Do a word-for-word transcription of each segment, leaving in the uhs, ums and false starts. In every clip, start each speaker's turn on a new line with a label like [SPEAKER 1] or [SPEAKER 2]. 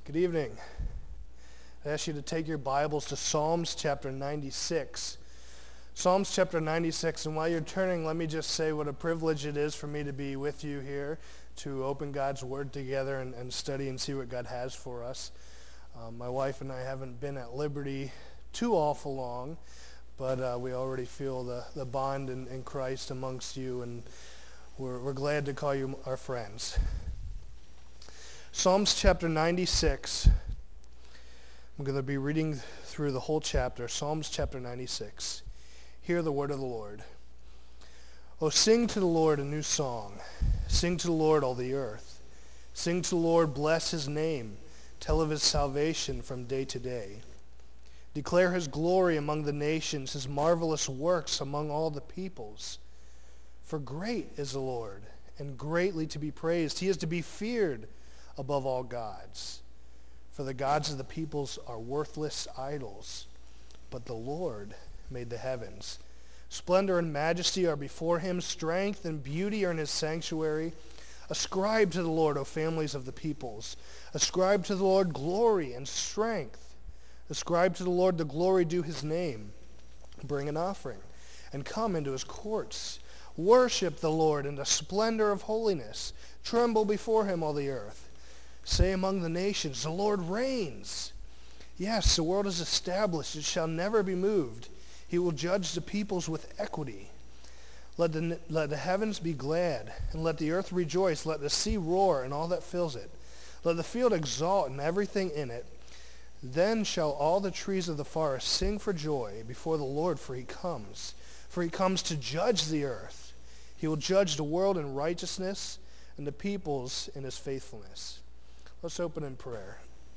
[SPEAKER 1] Good evening. I ask you to take your Bibles to Psalms chapter ninety-six. Psalms chapter ninety-six, and while you're turning, let me just say what a privilege it is for me to be with you here to open God's Word together and, and study and see what God has for us. Um, my wife and I haven't been at Liberty too awful long, but uh, we already feel the, the bond in, in Christ amongst you, and we're, we're glad to call you our friends. Psalms chapter ninety-six. I'm going to be reading through the whole chapter, Psalms chapter ninety-six. Hear the word of the Lord. Oh, sing to the Lord a new song. Sing to the Lord, all the earth. Sing to the Lord, bless his name. Tell of his salvation from day to day. Declare his glory among the nations, his marvelous works among all the peoples. For great is the Lord, and greatly to be praised. He is to be feared above all gods. For the gods of the peoples are worthless idols, but the Lord made the heavens. Splendor and majesty are before him. Strength and beauty are in his sanctuary. Ascribe to the Lord, O families of the peoples. Ascribe to the Lord glory and strength. Ascribe to the Lord the glory due his name. Bring an offering and come into his courts. Worship the Lord in the splendor of holiness. Tremble before him, all the earth. Say among the nations, the Lord reigns. Yes, the world is established. It shall never be moved. He will judge the peoples with equity. Let the, let the heavens be glad, and let the earth rejoice. Let the sea roar and all that fills it. Let the field exult and everything in it. Then shall all the trees of the forest sing for joy before the Lord, for he comes. For he comes to judge the earth. He will judge the world in righteousness and the peoples in his faithfulness. Let's open in prayer.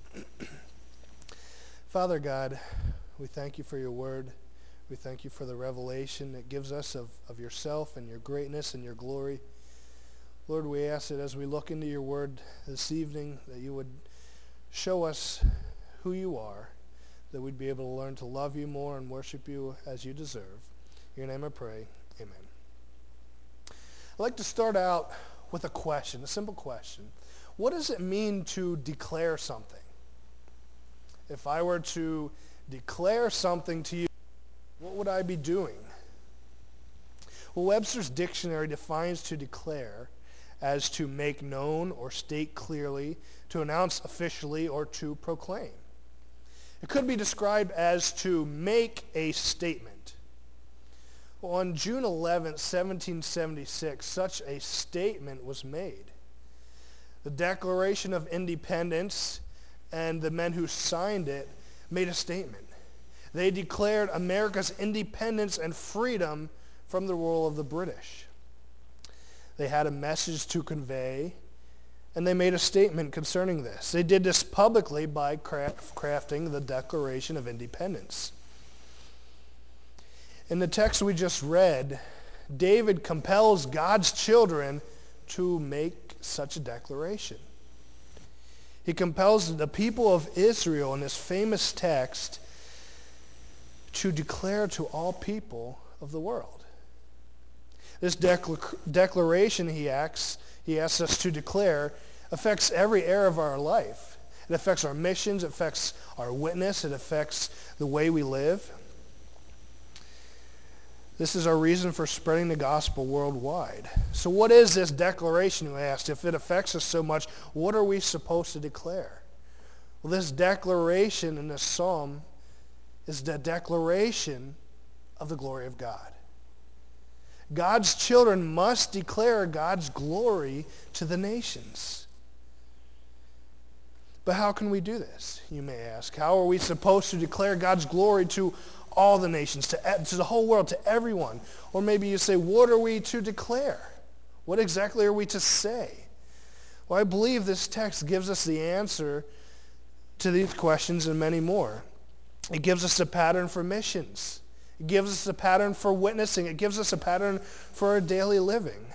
[SPEAKER 1] Father God, we thank you for your word. We thank you for the revelation it gives us of, of yourself and your greatness and your glory. Lord, we ask that as we look into your word this evening, that you would show us who you are, that we'd be able to learn to love you more and worship you as you deserve. In your name I pray, amen. I'd like to start out with a question, a simple question. What does it mean to declare something? If I were to declare something to you, what would I be doing? Well, Webster's dictionary defines to declare as to make known or state clearly, to announce officially, or to proclaim. It could be described as to make a statement. Well, on June eleventh, seventeen seventy-six, such a statement was made. The Declaration of Independence and the men who signed it made a statement. They declared America's independence and freedom from the rule of the British. They had a message to convey, and they made a statement concerning this. They did this publicly by craft, crafting the Declaration of Independence. In the text we just read, David compels God's children to make such a declaration. He compels the people of Israel in this famous text to declare to all people of the world. This decla- declaration he asks, he asks us to declare affects every area of our life. It affects our missions, it affects our witness, it affects the way we live. This is our reason for spreading the gospel worldwide. So what is this declaration, you asked? If it affects us so much, what are we supposed to declare? Well, this declaration in this psalm is the declaration of the glory of God. God's children must declare God's glory to the nations. But how can we do this, you may ask? How are we supposed to declare God's glory to all the nations, to, to the whole world, to everyone? Or maybe you say, what are we to declare? What exactly are we to say? Well, I believe this text gives us the answer to these questions and many more. It gives us a pattern for missions. It gives us a pattern for witnessing. It gives us a pattern for our daily living.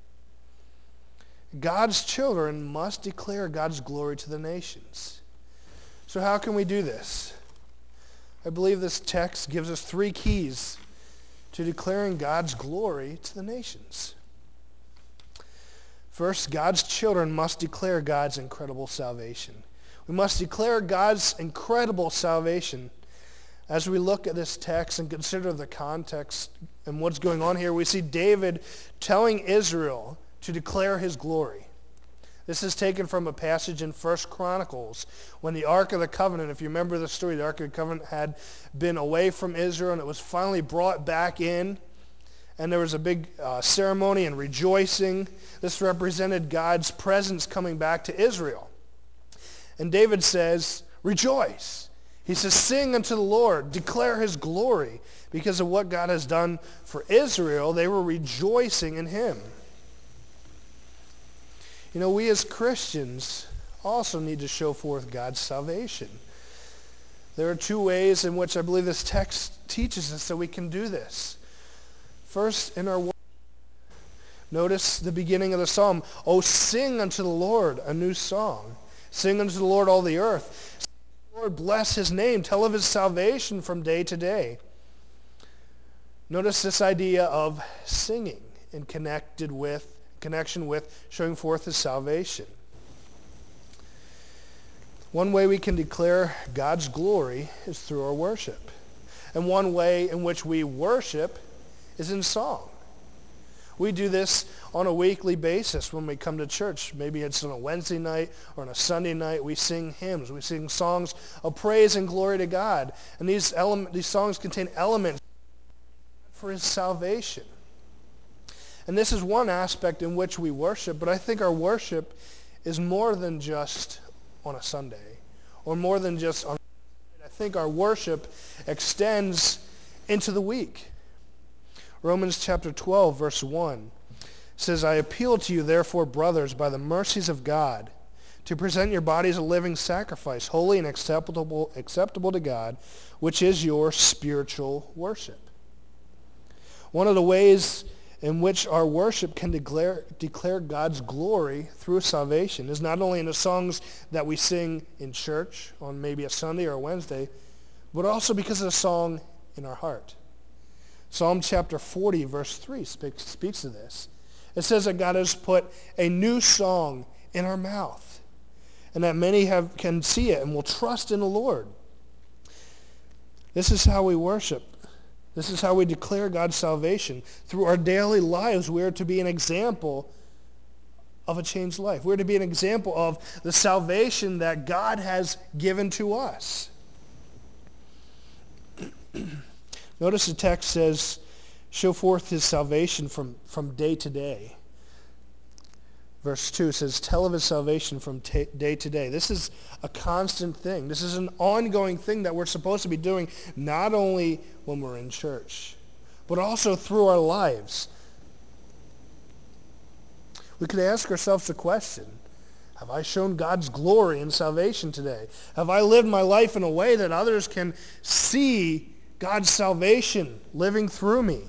[SPEAKER 1] God's children must declare God's glory to the nations. So how can we do this? I believe this text gives us three keys to declaring God's glory to the nations. First, God's children must declare God's incredible salvation. We must declare God's incredible salvation. As we look at this text and consider the context and what's going on here, we see David telling Israel to declare his glory. This is taken from a passage in First Chronicles when the Ark of the Covenant, if you remember the story, the Ark of the Covenant had been away from Israel and it was finally brought back in. And there was a big uh, ceremony and rejoicing. This represented God's presence coming back to Israel. And David says, rejoice. He says, sing unto the Lord, declare his glory. Because of what God has done for Israel, they were rejoicing in him. You know, we as Christians also need to show forth God's salvation. There are two ways in which I believe this text teaches us that we can do this. First, in our worship. Notice the beginning of the psalm. Oh, sing unto the Lord a new song. Sing unto the Lord all the earth. Sing unto the Lord, bless his name. Tell of his salvation from day to day. Notice this idea of singing in connected with, connection with showing forth his salvation. One way we can declare God's glory is through our worship. And one way in which we worship is in song. We do this on a weekly basis when we come to church. Maybe it's on a Wednesday night or on a Sunday night. We sing hymns. We sing songs of praise and glory to God. And these, element, these songs contain elements for his salvation. And this is one aspect in which we worship, but I think our worship is more than just on a Sunday or more than just on a I think our worship extends into the week. Romans chapter twelve, verse one says, I appeal to you, therefore, brothers, by the mercies of God, to present your bodies a living sacrifice, holy and acceptable, acceptable to God, which is your spiritual worship. One of the ways in which our worship can declare, declare God's glory through salvation is not only in the songs that we sing in church on maybe a Sunday or a Wednesday, but also because of the song in our heart. Psalm chapter forty, verse three speaks, speaks to this. It says that God has put a new song in our mouth, and that many have, can see it and will trust in the Lord. This is how we worship. This is how we declare God's salvation. Through our daily lives, we are to be an example of a changed life. We're to be an example of the salvation that God has given to us. Notice the text says, show forth his salvation from, from day to day. Verse two says, tell of his salvation from t- day to day. This is a constant thing. This is an ongoing thing that we're supposed to be doing not only when we're in church, but also through our lives. We could ask ourselves the question, have I shown God's glory and salvation today? Have I lived my life in a way that others can see God's salvation living through me?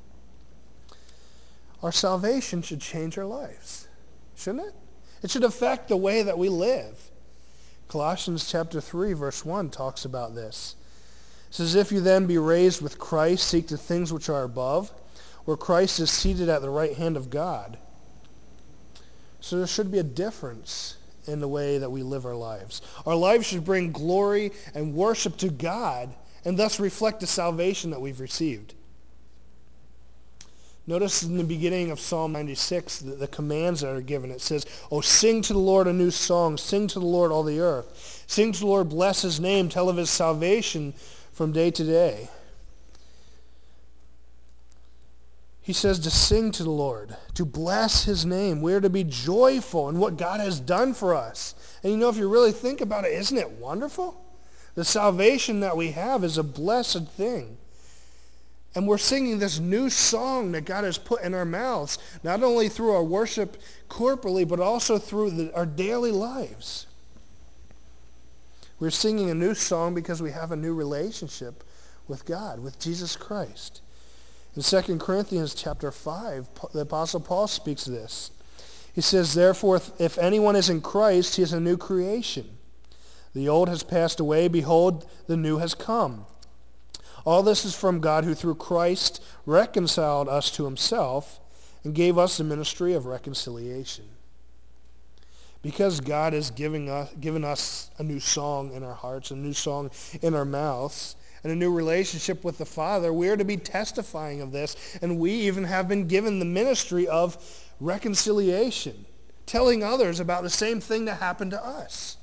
[SPEAKER 1] Our salvation should change our lives, shouldn't it? It should affect the way that we live. Colossians chapter three, verse one talks about this. It says, if you then be raised with Christ, seek the things which are above, where Christ is seated at the right hand of God. So there should be a difference in the way that we live our lives. Our lives should bring glory and worship to God and thus reflect the salvation that we've received. Notice in the beginning of Psalm ninety-six, the, the commands that are given. It says, oh, sing to the Lord a new song. Sing to the Lord all the earth. Sing to the Lord, bless his name. Tell of his salvation from day to day. He says to sing to the Lord, to bless his name. We're to be joyful in what God has done for us. And you know, if you really think about it, isn't it wonderful? The salvation that we have is a blessed thing. And we're singing this new song that God has put in our mouths, not only through our worship corporately, but also through the, our daily lives. We're singing a new song because we have a new relationship with God, with Jesus Christ. In Second Corinthians chapter five, the Apostle Paul speaks of this. He says, therefore, if anyone is in Christ, he is a new creation. The old has passed away. Behold, the new has come. All this is from God, who through Christ reconciled us to himself and gave us the ministry of reconciliation. Because God has given us, given us a new song in our hearts, a new song in our mouths, and a new relationship with the Father, we are to be testifying of this. And we even have been given the ministry of reconciliation, telling others about the same thing that happened to us.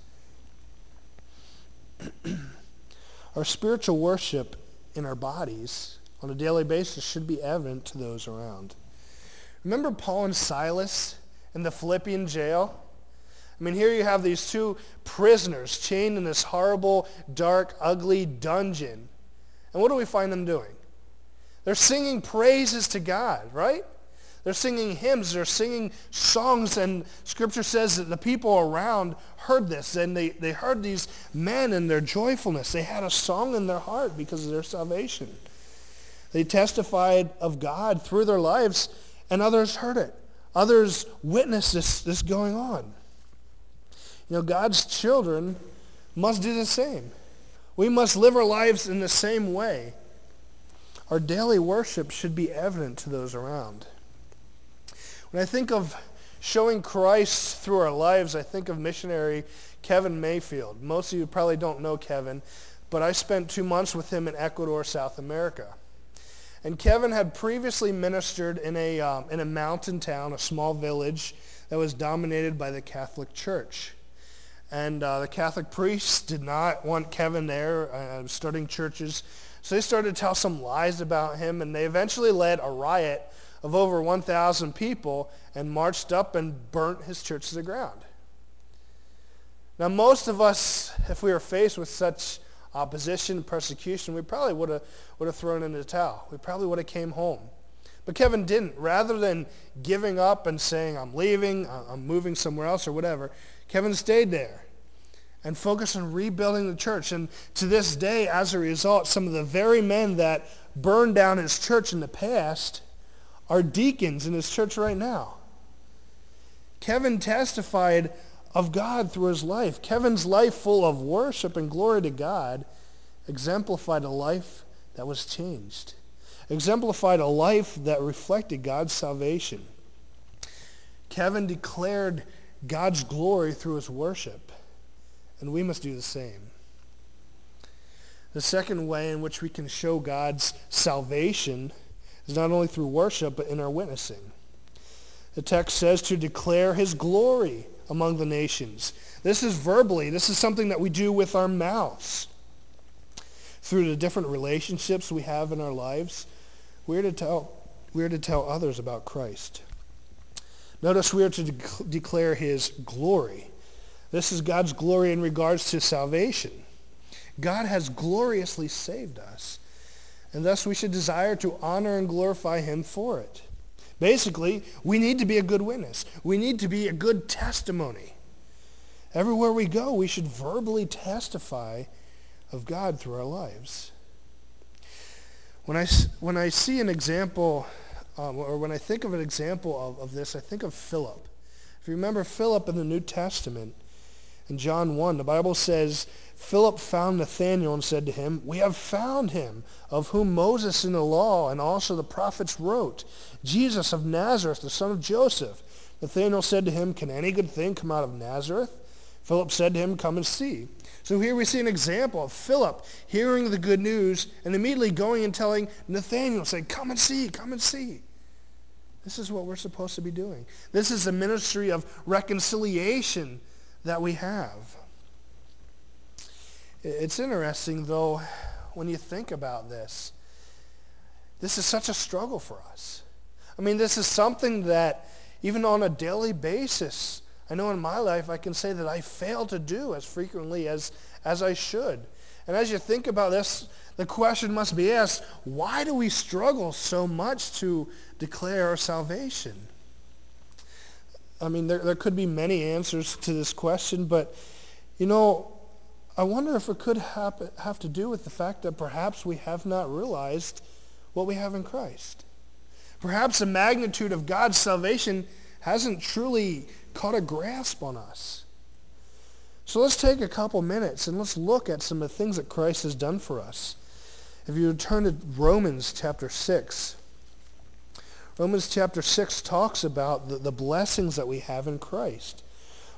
[SPEAKER 1] Our spiritual worship in our bodies on a daily basis should be evident to those around. Remember Paul and Silas in the Philippian jail? I mean, here you have these two prisoners chained in this horrible, dark, ugly dungeon. And what do we find them doing? They're singing praises to God, right? They're singing hymns. They're singing songs. And Scripture says that the people around heard this. And they, they heard these men and their joyfulness. They had a song in their heart because of their salvation. They testified of God through their lives, and others heard it. Others witnessed this, this going on. You know, God's children must do the same. We must live our lives in the same way. Our daily worship should be evident to those around. When I think of showing Christ through our lives, I think of missionary Kevin Mayfield. Most of you probably don't know Kevin, but I spent two months with him in Ecuador, South America. And Kevin had previously ministered in a, um, in a mountain town, a small village that was dominated by the Catholic Church. And uh, the Catholic priests did not want Kevin there, uh, starting churches. So they started to tell some lies about him, and they eventually led a riot of over one thousand people and marched up and burnt his church to the ground. Now, most of us, if we were faced with such opposition, persecution, we probably would have would have thrown in the towel. We probably would have came home. But Kevin didn't. Rather than giving up and saying, I'm leaving, I'm moving somewhere else or whatever, Kevin stayed there and focused on rebuilding the church. And to this day, as a result, some of the very men that burned down his church in the past are deacons in his church right now. Kevin testified of God through his life. Kevin's life, full of worship and glory to God, exemplified a life that was changed. Exemplified a life that reflected God's salvation. Kevin declared God's glory through his worship, and we must do the same. The second way in which we can show God's salvation is not only through worship, but in our witnessing. The text says to declare his glory among the nations. This is verbally. This is something that we do with our mouths. Through the different relationships we have in our lives, we are to tell, we are to tell others about Christ. Notice we are to de- declare his glory. This is God's glory in regards to salvation. God has gloriously saved us, and thus we should desire to honor and glorify him for it. Basically, we need to be a good witness. We need to be a good testimony. Everywhere we go, we should verbally testify of God through our lives. When I, when I see an example, um, or when I think of an example of, of this, I think of Philip. If you remember Philip in the New Testament, in John one, the Bible says, Philip found Nathanael and said to him, we have found him, of whom Moses in the law and also the prophets wrote, Jesus of Nazareth, the son of Joseph. Nathanael said to him, can any good thing come out of Nazareth? Philip said to him, come and see. So here we see an example of Philip hearing the good news and immediately going and telling Nathanael, saying, come and see, come and see. This is what we're supposed to be doing. This is the ministry of reconciliation that we have. It's interesting, though, when you think about this. This is such a struggle for us. I mean, this is something that even on a daily basis, I know in my life I can say that I fail to do as frequently as, as I should. And as you think about this, the question must be asked, why do we struggle so much to declare our salvation? I mean, there, there could be many answers to this question, but, you know, I wonder if it could happen, have to do with the fact that perhaps we have not realized what we have in Christ. Perhaps the magnitude of God's salvation hasn't truly caught a grasp on us. So let's take a couple minutes and let's look at some of the things that Christ has done for us. If you turn to Romans chapter six, Romans chapter six talks about the, the blessings that we have in Christ.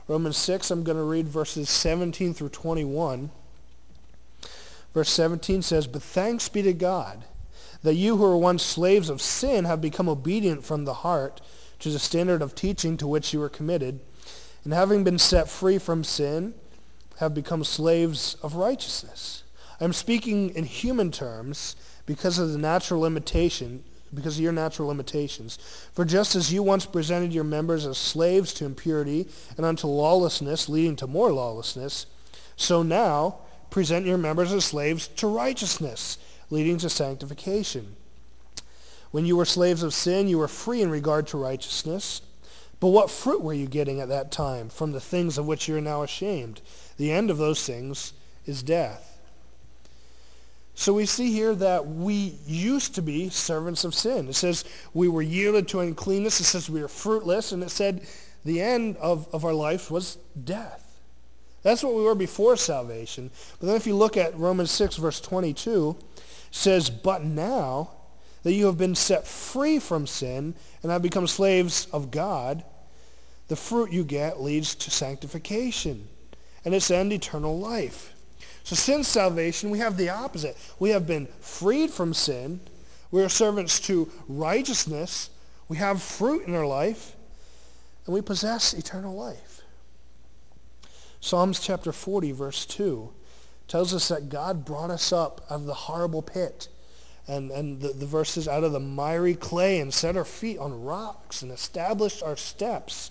[SPEAKER 1] Romans six, I'm going to read verses seventeen through twenty-one. Verse seventeen says, "But thanks be to God, that you who were once slaves of sin have become obedient from the heart to the standard of teaching to which you were committed, and having been set free from sin, have become slaves of righteousness." I'm speaking in human terms because of the natural limitation, because of your natural limitations. "For just as you once presented your members as slaves to impurity and unto lawlessness, leading to more lawlessness, so now present your members as slaves to righteousness, leading to sanctification. When you were slaves of sin, you were free in regard to righteousness. But what fruit were you getting at that time from the things of which you are now ashamed? The end of those things is death." So we see here that we used to be servants of sin. It says we were yielded to uncleanness. It says we were fruitless. And it said the end of, of our life was death. That's what we were before salvation. But then if you look at Romans six, verse twenty-two, it says, "But now that you have been set free from sin and have become slaves of God, the fruit you get leads to sanctification, and its end eternal life." So since salvation, we have the opposite. We have been freed from sin. We are servants to righteousness. We have fruit in our life, and we possess eternal life. Psalms chapter forty, verse two, tells us that God brought us up out of the horrible pit. And, and the, the verses, "out of the miry clay and set our feet on rocks and established our steps."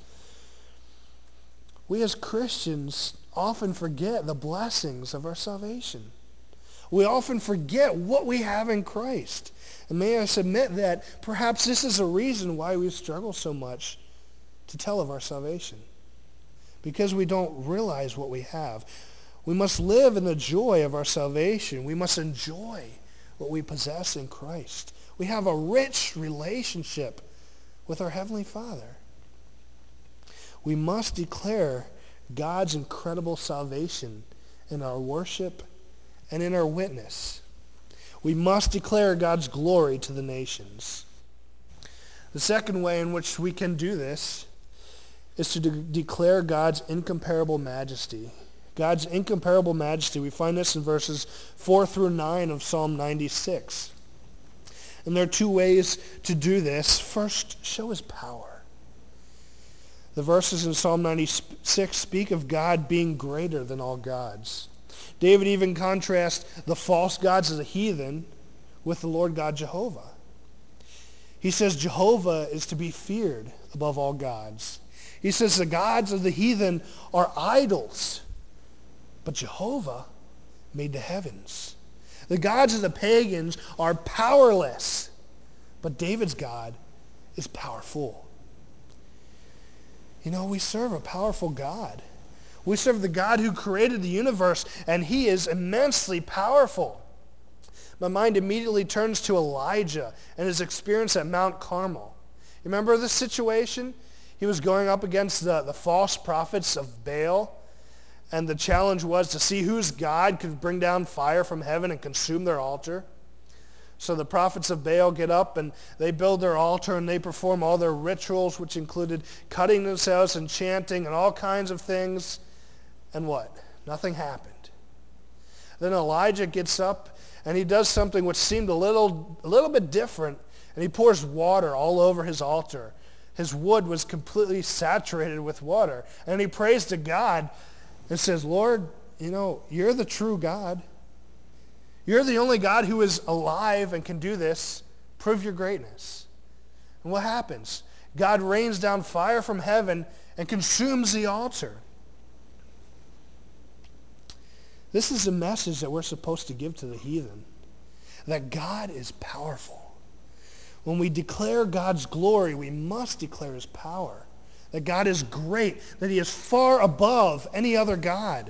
[SPEAKER 1] We as Christians often forget the blessings of our salvation. We often forget what we have in Christ. And may I submit that perhaps this is a reason why we struggle so much to tell of our salvation. Because we don't realize what we have. We must live in the joy of our salvation. We must enjoy what we possess in Christ. We have a rich relationship with our Heavenly Father. We must declare God's incredible salvation in our worship and in our witness. We must declare God's glory to the nations. The second way in which we can do this is to de- declare God's incomparable majesty. God's incomparable majesty. We find this in verses four through nine of Psalm ninety-six. And there are two ways to do this. First, show his power. The verses in Psalm ninety-six speak of God being greater than all gods. David even contrasts the false gods of the heathen with the Lord God Jehovah. He says Jehovah is to be feared above all gods. He says the gods of the heathen are idols, but Jehovah made the heavens. The gods of the pagans are powerless, but David's God is powerful. You know, we serve a powerful God. We serve the God who created the universe, and he is immensely powerful. My mind immediately turns to Elijah and his experience at Mount Carmel. You remember this situation? He was going up against the, the false prophets of Baal, and the challenge was to see whose God could bring down fire from heaven and consume their altar. So the prophets of Baal get up and they build their altar and they perform all their rituals, which included cutting themselves and chanting and all kinds of things. And what? Nothing happened. Then Elijah gets up and he does something which seemed a little, a little bit different, and he pours water all over his altar. His wood was completely saturated with water. And he prays to God and says, "Lord, you know, you're the true God. You're the only God who is alive and can do this. Prove your greatness." And what happens? God rains down fire from heaven and consumes the altar. This is the message that we're supposed to give to the heathen, that God is powerful. When we declare God's glory, we must declare his power, that God is great, that he is far above any other God,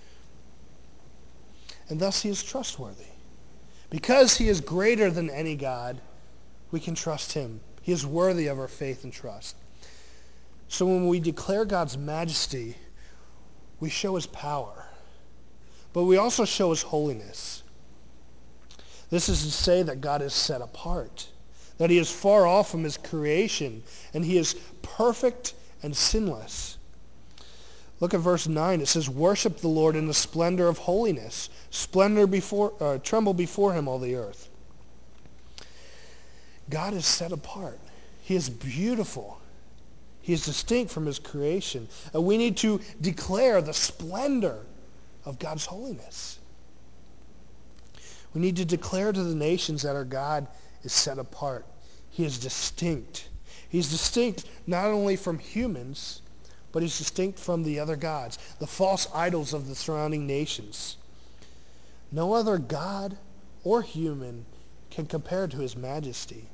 [SPEAKER 1] and thus he is trustworthy. Because he is greater than any God, we can trust him. He is worthy of our faith and trust. So when we declare God's majesty, we show his power, but we also show his holiness. This is to say that God is set apart, that he is far off from his creation, and he is perfect and sinless. Look at verse nine. It says, worship the Lord in the splendor of holiness. Splendor before, uh, tremble before him, all the earth. God is set apart. He is beautiful. He is distinct from his creation. And we need to declare the splendor of God's holiness. We need to declare to the nations that our God is set apart. He is distinct. He's distinct not only from humans, but he's distinct from the other gods, the false idols of the surrounding nations. No other god or human can compare to his majesty.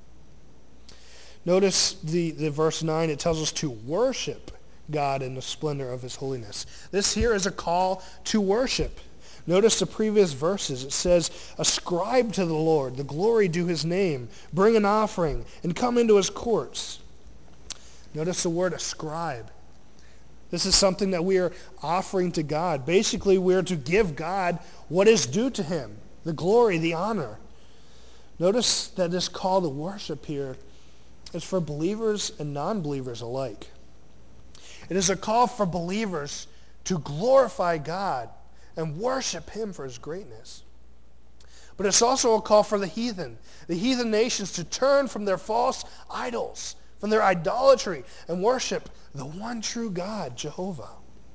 [SPEAKER 1] Notice the, the verse nine, it tells us to worship God in the splendor of his holiness. This here is a call to worship. Notice the previous verses. It says, ascribe to the Lord, the glory due his name, bring an offering, and come into his courts. Notice the word ascribe. This is something that we are offering to God. Basically, we are to give God what is due to him, the glory, the honor. Notice that this call to worship here is for believers and non-believers alike. It is a call for believers to glorify God and worship him for his greatness. But it's also a call for the heathen, the heathen nations, to turn from their false idols, from their idolatry, and worship the one true God, Jehovah.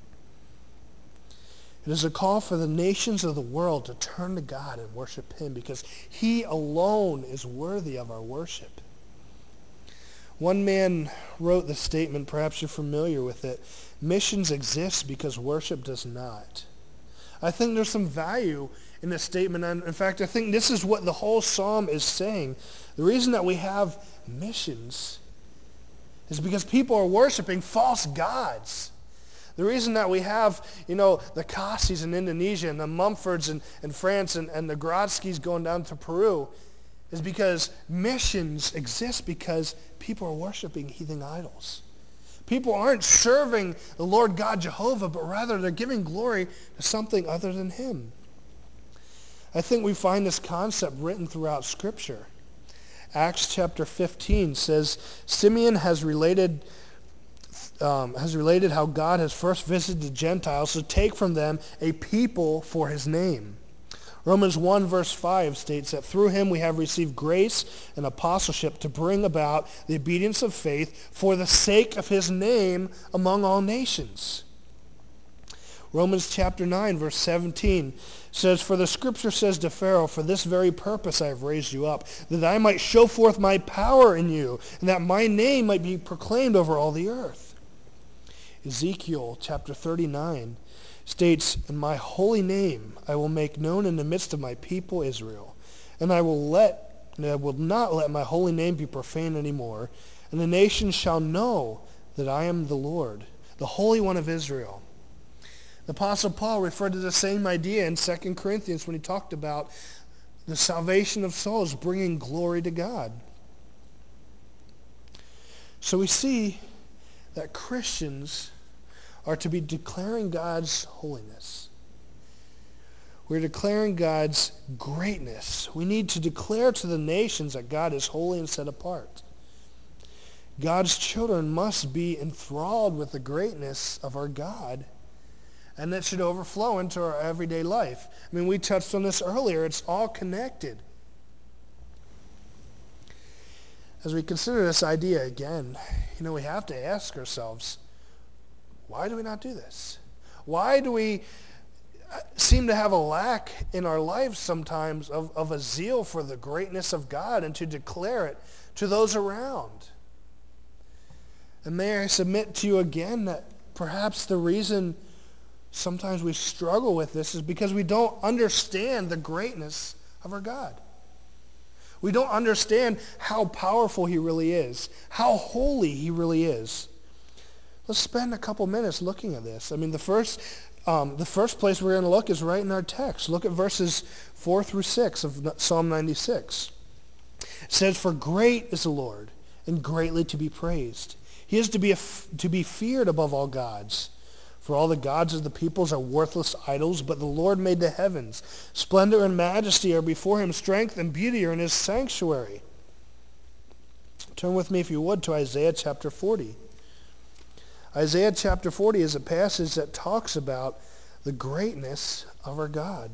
[SPEAKER 1] It is a call for the nations of the world to turn to God and worship him because he alone is worthy of our worship. One man wrote the statement, perhaps you're familiar with it, missions exist because worship does not. I think there's some value in this statement. And in fact, I think this is what the whole psalm is saying. The reason that we have missions is because people are worshiping false gods. The reason that we have, you know, the Kasis in Indonesia and the Mumfords in, in France and, and the Grodzkis going down to Peru is because missions exist because people are worshiping heathen idols. People aren't serving the Lord God Jehovah, but rather they're giving glory to something other than him. I think we find this concept written throughout Scripture. Acts chapter fifteen says, Simeon has related, um, has related how God has first visited the Gentiles to take from them a people for his name. Romans one verse five states that through him we have received grace and apostleship to bring about the obedience of faith for the sake of his name among all nations. Romans chapter nine verse seventeen says, for the scripture says to Pharaoh, for this very purpose I have raised you up, that I might show forth my power in you, and that my name might be proclaimed over all the earth. Ezekiel chapter thirty-nine states, in my holy name I will make known in the midst of my people Israel, and I will let and I will not let my holy name be profaned anymore, and the nations shall know that I am the Lord, the Holy One of Israel. The Apostle Paul referred to the same idea in Second Corinthians when he talked about the salvation of souls bringing glory to God. So we see that Christians are to be declaring God's holiness. We're declaring God's greatness. We need to declare to the nations that God is holy and set apart. God's children must be enthralled with the greatness of our God, and that should overflow into our everyday life. I mean, we touched on this earlier. It's all connected. As we consider this idea again, you know, we have to ask ourselves, why do we not do this? Why do we seem to have a lack in our lives sometimes of, of a zeal for the greatness of God and to declare it to those around? And may I submit to you again that perhaps the reason sometimes we struggle with this is because we don't understand the greatness of our God. We don't understand how powerful he really is, how holy he really is. Let's spend a couple minutes looking at this. I mean, the first, um, the first place we're going to look is right in our text. Look at verses four through six of Psalm ninety-six. It says, for great is the Lord, and greatly to be praised. He is to be, a, to be feared above all gods. For all the gods of the peoples are worthless idols, but the Lord made the heavens. Splendor and majesty are before him. Strength and beauty are in his sanctuary. Turn with me, if you would, to Isaiah chapter forty. Isaiah chapter forty is a passage that talks about the greatness of our God.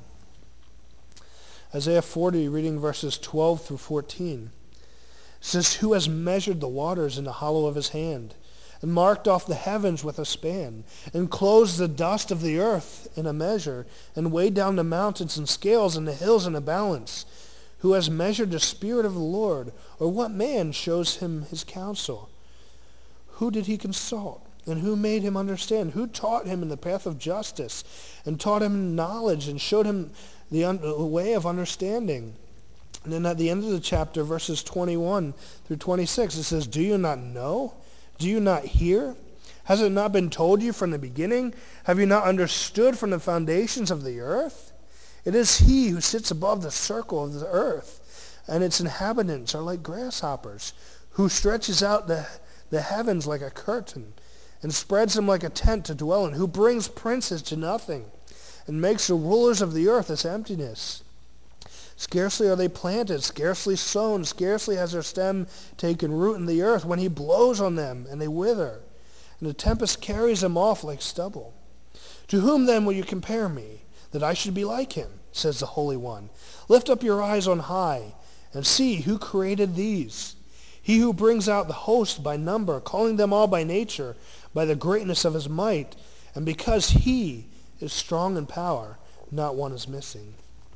[SPEAKER 1] Isaiah forty, reading verses twelve through fourteen, says, "Who has measured the waters in the hollow of his hand, and marked off the heavens with a span, and closed the dust of the earth in a measure, and weighed down the mountains in scales and the hills in a balance? Who has measured the Spirit of the Lord? Or what man shows him his counsel? Who did he consult? And who made him understand? Who taught him in the path of justice, and taught him knowledge, and showed him the, un- the way of understanding?" And then at the end of the chapter, verses twenty-one through twenty-six, it says, "Do you not know? Do you not hear? Has it not been told you from the beginning? Have you not understood from the foundations of the earth? It is he who sits above the circle of the earth, and its inhabitants are like grasshoppers, who stretches out the, the heavens like a curtain, and spreads them like a tent to dwell in, who brings princes to nothing, and makes the rulers of the earth as emptiness. Scarcely are they planted, scarcely sown, scarcely has their stem taken root in the earth, when he blows on them, and they wither, and the tempest carries them off like stubble. To whom then will you compare me, that I should be like him, says the Holy One? Lift up your eyes on high, and see who created these. He who brings out the host by number, calling them all by nature, by the greatness of his might, and because he is strong in power, not one is missing."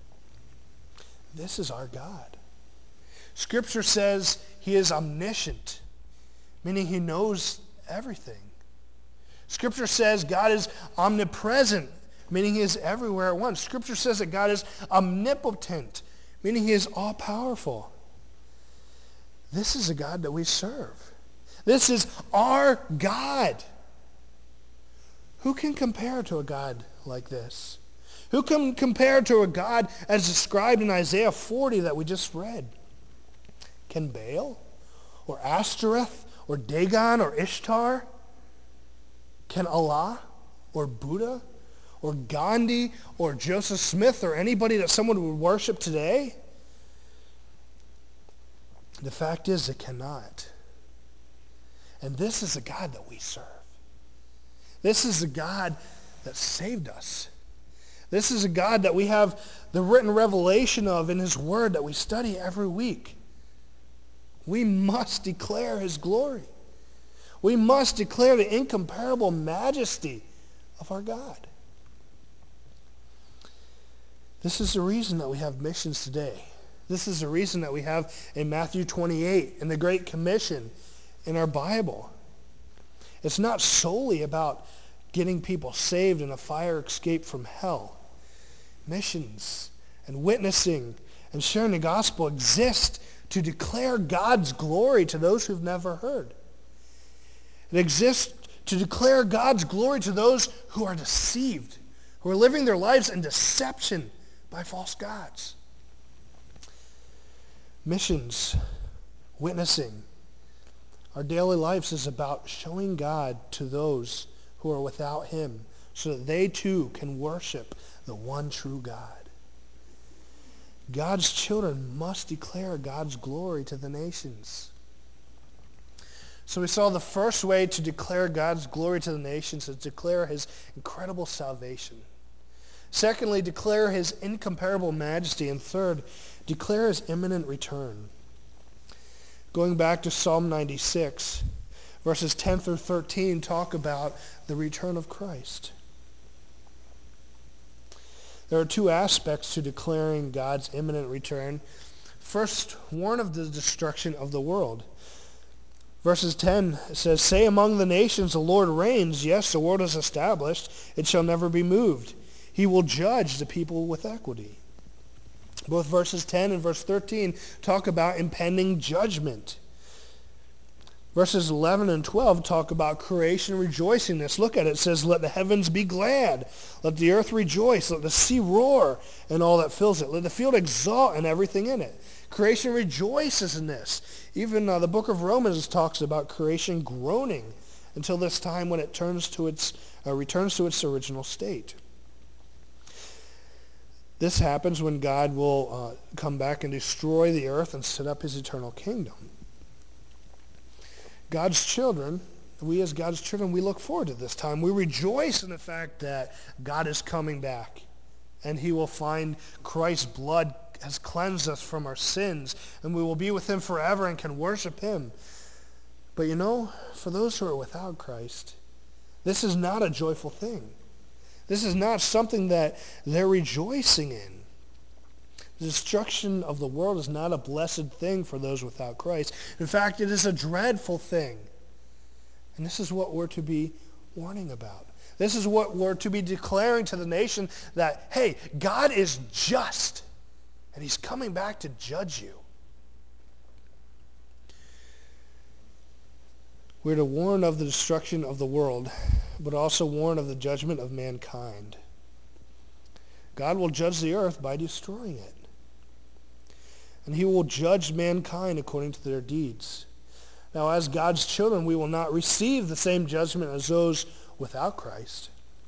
[SPEAKER 1] This is our God. Scripture says he is omniscient, meaning he knows everything. Scripture says God is omnipresent, meaning he is everywhere at once. Scripture says that God is omnipotent, meaning he is all-powerful. This is a God that we serve. This is our God. Who can compare to a God like this? Who can compare to a God as described in Isaiah forty that we just read? Can Baal or Ashtoreth or Dagon or Ishtar? Can Allah or Buddha or Gandhi or Joseph Smith or anybody that someone would worship today? The fact is, they cannot. And this is the God that we serve. This is the God that saved us. This is a God that we have the written revelation of in his word that we study every week. We must declare his glory. We must declare the incomparable majesty of our God. This is the reason that we have missions today. This is the reason that we have in Matthew twenty-eight and the Great Commission in our Bible. It's not solely about getting people saved and a fire escape from hell. Missions and witnessing and sharing the gospel exist to declare God's glory to those who've never heard. It exists to declare God's glory to those who are deceived, who are living their lives in deception by false gods. Missions, witnessing, our daily lives is about showing God to those who are without him so that they too can worship the one true God. God's children must declare God's glory to the nations. So we saw the first way to declare God's glory to the nations is declare his incredible salvation. Secondly, declare his incomparable majesty. And third, declare his imminent return. Going back to Psalm ninety-six, verses ten through thirteen talk about the return of Christ. There are two aspects to declaring God's imminent return. First, warn of the destruction of the world. Verses ten says, "Say among the nations, the Lord reigns. Yes, the world is established. It shall never be moved. He will judge the people with equity." Both verses ten and verse thirteen talk about impending judgment. Verses eleven and twelve talk about creation rejoicing. Let's look at it. It says, "Let the heavens be glad. Let the earth rejoice. Let the sea roar and all that fills it. Let the field exult and everything in it." Creation rejoices in this. Even uh, the book of Romans talks about creation groaning until this time when it turns to its, uh, returns to its original state. This happens when God will uh, come back and destroy the earth and set up his eternal kingdom. God's children we as God's children, we look forward to this time. We rejoice in the fact that God is coming back, and he will find Christ's blood has cleansed us from our sins, and we will be with him forever and can worship him. But you know, for those who are without Christ, this is not a joyful thing. This is not something that they're rejoicing in. The destruction of the world is not a blessed thing for those without Christ. In fact, it is a dreadful thing. And this is what we're to be warning about. This is what we're to be declaring to the nation, that, hey, God is just, and he's coming back to judge you. We're to warn of the destruction of the world, but also warn of the judgment of mankind. God will judge the earth by destroying it. And he will judge mankind according to their deeds. Now, as God's children, we will not receive the same judgment as those without Christ.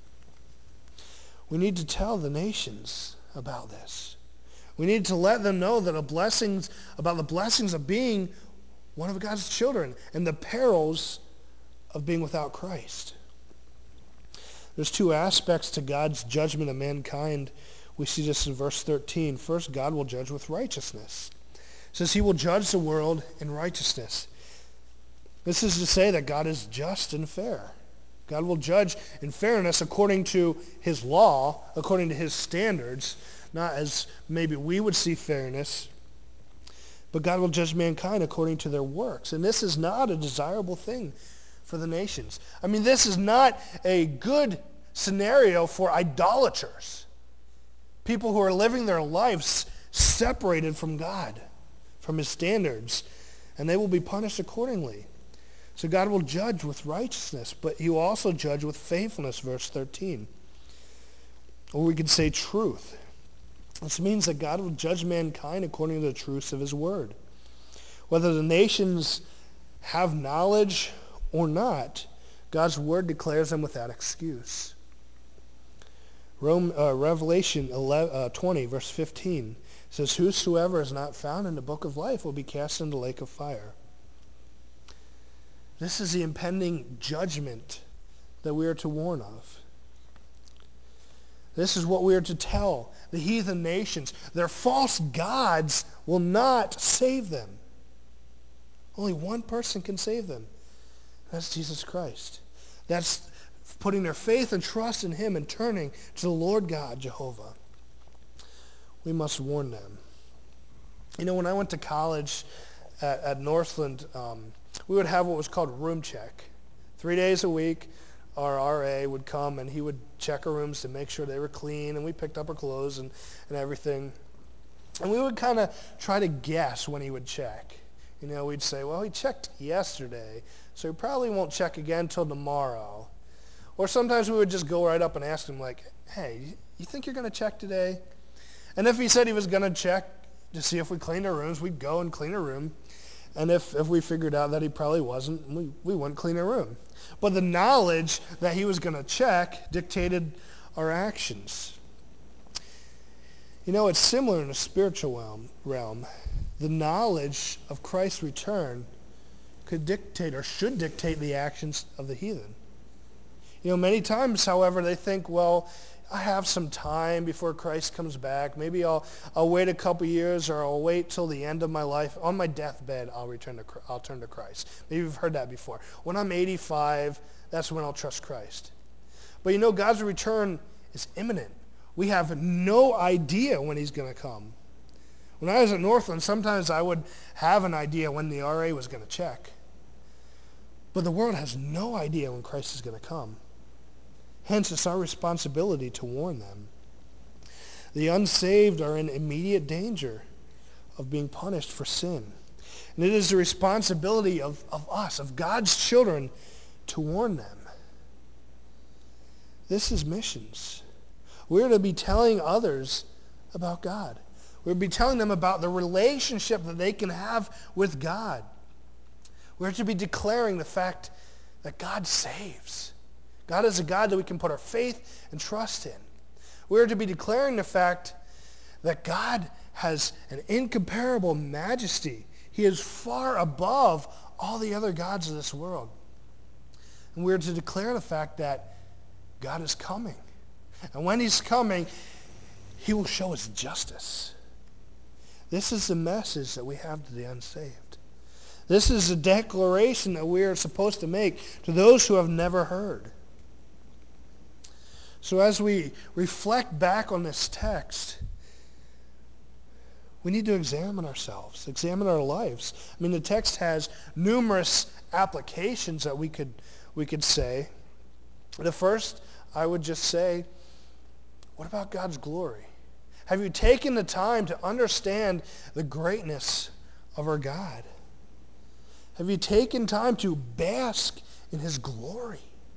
[SPEAKER 1] We need to tell the nations about this. We need to let them know that a blessings, about the blessings of being one of God's children and the perils of being without Christ. There's two aspects to God's judgment of mankind. We see this in verse thirteen. First, God will judge with righteousness. It says he will judge the world in righteousness. This is to say that God is just and fair. God will judge in fairness according to his law, according to his standards, not as maybe we would see fairness, but God will judge mankind according to their works. And this is not a desirable thing for the nations. I mean, this is not a good scenario for idolaters, people who are living their lives separated from God, from his standards, and they will be punished accordingly. So God will judge with righteousness, but he will also judge with faithfulness, verse thirteen. Or we could say truth. This means that God will judge mankind according to the truths of his word. Whether the nations have knowledge or not, God's word declares them without excuse. Rome, uh, Revelation eleven, uh, twenty, verse fifteen says, whosoever is not found in the book of life will be cast into the lake of fire. This is the impending judgment that we are to warn of. This is what we are to tell the heathen nations. Their false gods will not save them. Only one person can save them. That's Jesus Christ. That's putting their faith and trust in him and turning to the Lord God, Jehovah. We must warn them. You know, when I went to college at, at Northland, um, we would have what was called room check. Three days a week, our R A would come and he would check our rooms to make sure they were clean, and we picked up our clothes and, and everything. And we would kind of try to guess when he would check. You know, we'd say, well, he checked yesterday, so he probably won't check again until tomorrow. Or sometimes we would just go right up and ask him, like, hey, you think you're going to check today? And if he said he was going to check to see if we cleaned our rooms, we'd go and clean our room. And if, if we figured out that he probably wasn't, we, we wouldn't clean our room. But the knowledge that he was going to check dictated our actions. You know, it's similar in the spiritual realm. realm. The knowledge of Christ's return could dictate or should dictate the actions of the heathen. You know, many times, however, they think, well, I have some time before Christ comes back. Maybe I'll I'll wait a couple years, or I'll wait till the end of my life. On my deathbed, I'll return to I'll turn to Christ. Maybe you've heard that before. When I'm eighty-five, that's when I'll trust Christ. But you know, God's return is imminent. We have no idea when he's going to come. When I was at Northland, sometimes I would have an idea when the R A was going to check. But the world has no idea when Christ is going to come. Hence, it's our responsibility to warn them. The unsaved are in immediate danger of being punished for sin. And it is the responsibility of, of us, of God's children, to warn them. This is missions. We're to be telling others about God. We're to be telling them about the relationship that they can have with God. We're to be declaring the fact that God saves. God is a God that we can put our faith and trust in. We're to be declaring the fact that God has an incomparable majesty. He is far above all the other gods of this world. And we're to declare the fact that God is coming. And when he's coming, he will show us justice. This is the message that we have to the unsaved. This is a declaration that we are supposed to make to those who have never heard. So as we reflect back on this text, we need to examine ourselves, examine our lives. I mean, the text has numerous applications that we could we could say. The first, I would just say, what about God's glory? Have you taken the time to understand the greatness of our God? Have you taken time to bask in his glory?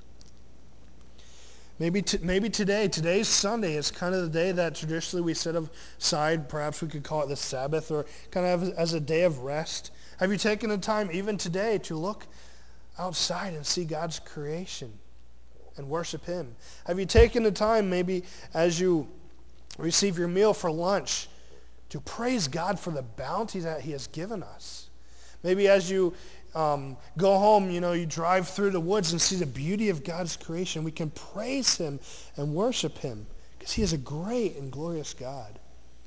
[SPEAKER 1] Maybe t- maybe today, today's Sunday is kind of the day that traditionally we set aside, perhaps we could call it the Sabbath, or kind of as a day of rest. Have you taken the time even today to look outside and see God's creation and worship him? Have you taken the time maybe as you receive your meal for lunch to praise God for the bounty that he has given us? Maybe as you um, go home, you know, you drive through the woods and see the beauty of God's creation. We can praise him and worship him because he is a great and glorious God.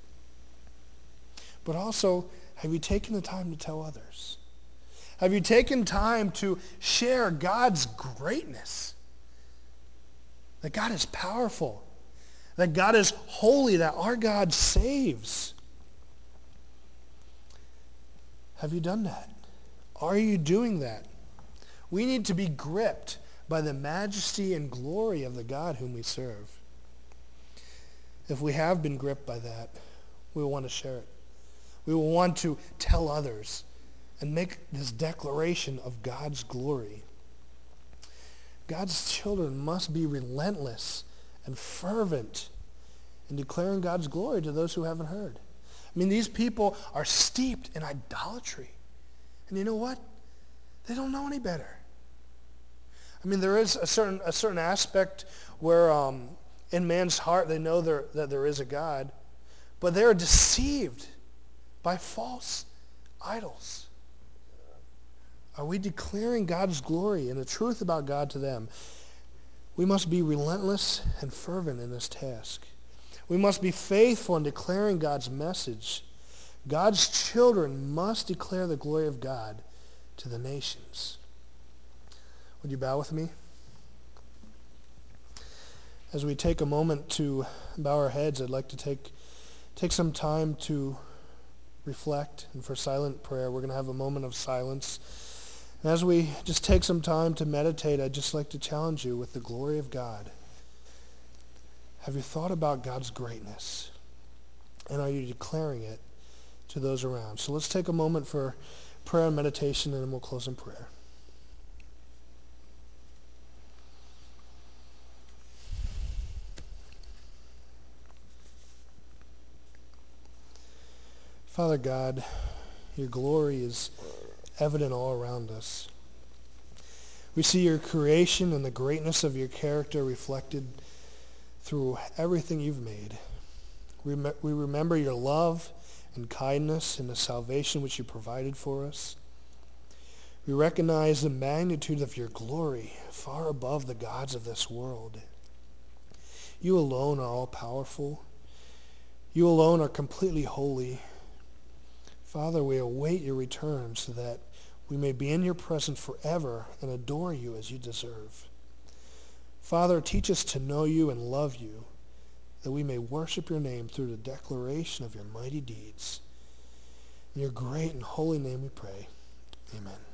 [SPEAKER 1] But also, have you taken the time to tell others? Have you taken time to share God's greatness? That God is powerful. That God is holy. That our God saves. Have you done that? Are you doing that? We need to be gripped by the majesty and glory of the God whom we serve. If we have been gripped by that, we will want to share it. We will want to tell others and make this declaration of God's glory. God's children must be relentless and fervent in declaring God's glory to those who haven't heard. I mean, these people are steeped in idolatry. And you know what? They don't know any better. I mean, there is a certain a certain aspect where um, in man's heart they know there, that there is a God, but they are deceived by false idols. Are we declaring God's glory and the truth about God to them? We must be relentless and fervent in this task. We must be faithful in declaring God's message. God's children must declare the glory of God to the nations. Would you bow with me? As we take a moment to bow our heads, I'd like to take take some time to reflect, and for silent prayer, we're going to have a moment of silence. And as we just take some time to meditate, I'd just like to challenge you with the glory of God. Have you thought about God's greatness? And are you declaring it to those around? So let's take a moment for prayer and meditation, and then we'll close in prayer. Father God, your glory is evident all around us. We see your creation and the greatness of your character reflected through everything you've made. We remember your love and kindness and the salvation which you provided for us. We recognize the magnitude of your glory far above the gods of this world. You alone are all-powerful. You alone are completely holy. Father, we await your return so that we may be in your presence forever and adore you as you deserve. Father, teach us to know you and love you, that we may worship your name through the declaration of your mighty deeds. In your great and holy name we pray. Amen.